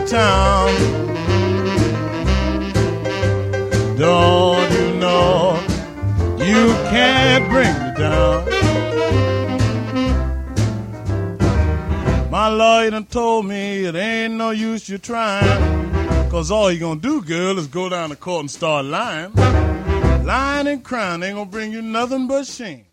to town. Don't you know you can't bring me down? My lawyer done told me it ain't no use you trying, 'cause all you gonna do, girl, is go down to court and start lying. Lying and crying ain't gonna bring you nothing but shame.